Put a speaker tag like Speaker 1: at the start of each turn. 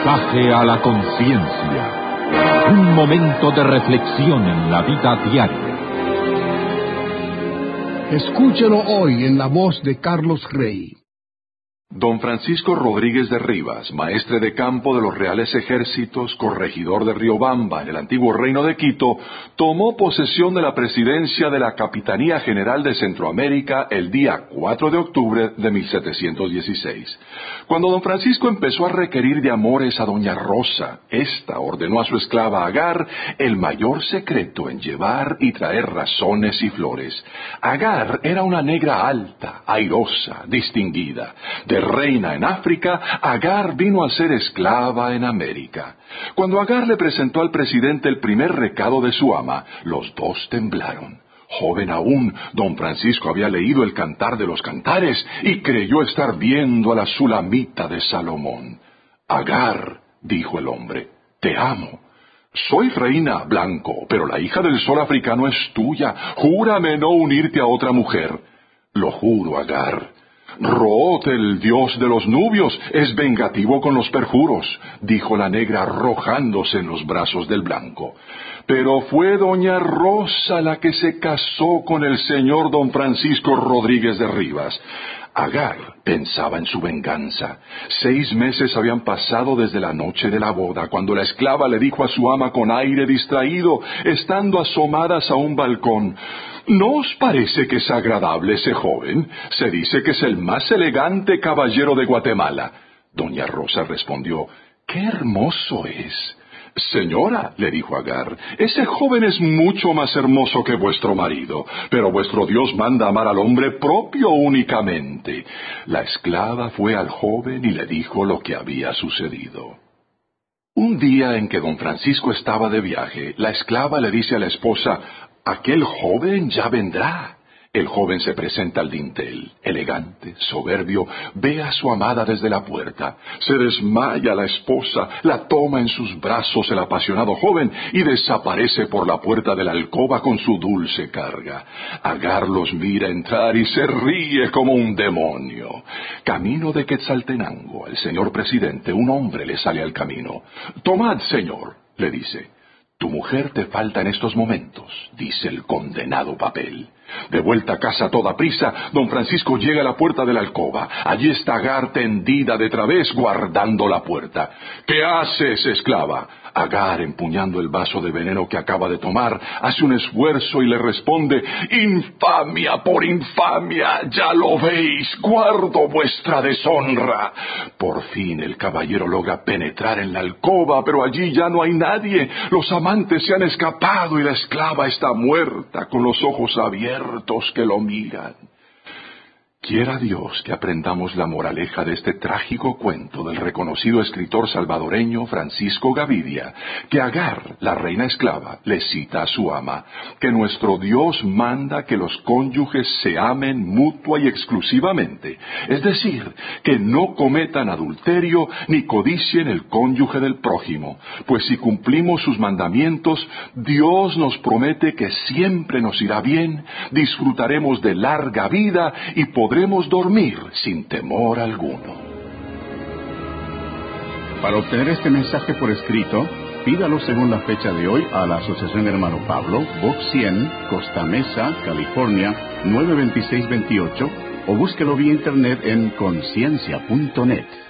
Speaker 1: Mensaje a la conciencia. Un momento de reflexión en la vida diaria.
Speaker 2: Escúchelo hoy en la voz de Carlos Rey.
Speaker 3: Don Francisco Rodríguez de Rivas, maestre de campo de los Reales Ejércitos, corregidor de Riobamba en el antiguo Reino de Quito, tomó posesión de la presidencia de la Capitanía General de Centroamérica el día 4 de octubre de 1716. Cuando don Francisco empezó a requerir de amores a doña Rosa, ésta ordenó a su esclava Agar el mayor secreto en llevar y traer razones y flores. Agar era una negra alta, airosa, distinguida. De reina en África, Agar vino a ser esclava en América. Cuando Agar le presentó al presidente el primer recado de su ama, los dos temblaron. Joven aún, don Francisco había leído el Cantar de los Cantares y creyó estar viendo a la Sulamita de Salomón. Agar, dijo el hombre, te amo. Soy reina, Blanco, pero la hija del sol africano es tuya. Júrame no unirte a otra mujer. Lo juro, Agar. Root, el dios de los nubios, es vengativo con los perjuros, dijo la negra arrojándose en los brazos del blanco. Pero fue doña Rosa la que se casó con el señor don Francisco Rodríguez de Rivas. Agar pensaba en su venganza. 6 meses habían pasado desde la noche de la boda, cuando la esclava le dijo a su ama con aire distraído, estando asomadas a un balcón: ¿No os parece que es agradable ese joven? Se dice que es el más elegante caballero de Guatemala. Doña Rosa respondió: ¡qué hermoso es! Señora, le dijo Agar, ese joven es mucho más hermoso que vuestro marido, pero vuestro Dios manda amar al hombre propio únicamente. La esclava fue al joven y le dijo lo que había sucedido. Un día en que don Francisco estaba de viaje, la esclava le dice a la esposa: aquel joven ya vendrá. El joven se presenta al dintel, elegante, soberbio, ve a su amada desde la puerta. Se desmaya la esposa, la toma en sus brazos el apasionado joven y desaparece por la puerta de la alcoba con su dulce carga. Agar los mira entrar y se ríe como un demonio. Camino de Quetzaltenango, el señor presidente, un hombre le sale al camino. «Tomad, señor», le dice. «Tu mujer te falta en estos momentos», dice el condenado papel. De vuelta a casa a toda prisa, don Francisco llega a la puerta de la alcoba. Allí está Agar tendida de través, guardando la puerta. «¿Qué haces, esclava?» Agar, empuñando el vaso de veneno que acaba de tomar, hace un esfuerzo y le responde: «¡Infamia por infamia! ¡Ya lo veis! ¡Guardo vuestra deshonra!». Por fin el caballero logra penetrar en la alcoba, pero allí ya no hay nadie. Los amantes se han escapado y la esclava está muerta, con los ojos abiertos que lo miran. Quiera Dios que aprendamos la moraleja de este trágico cuento del reconocido escritor salvadoreño Francisco Gavidia, que Agar, la reina esclava, le cita a su ama, que nuestro Dios manda que los cónyuges se amen mutua y exclusivamente, es decir, que no cometan adulterio ni codicien el cónyuge del prójimo, pues si cumplimos sus mandamientos, Dios nos promete que siempre nos irá bien, disfrutaremos de larga vida y podremos dormir sin temor alguno.
Speaker 4: Para obtener este mensaje por escrito, pídalo según la fecha de hoy a la Asociación Hermano Pablo, Box 100, Costa Mesa, California, 92628, o búsquelo vía internet en conciencia.net.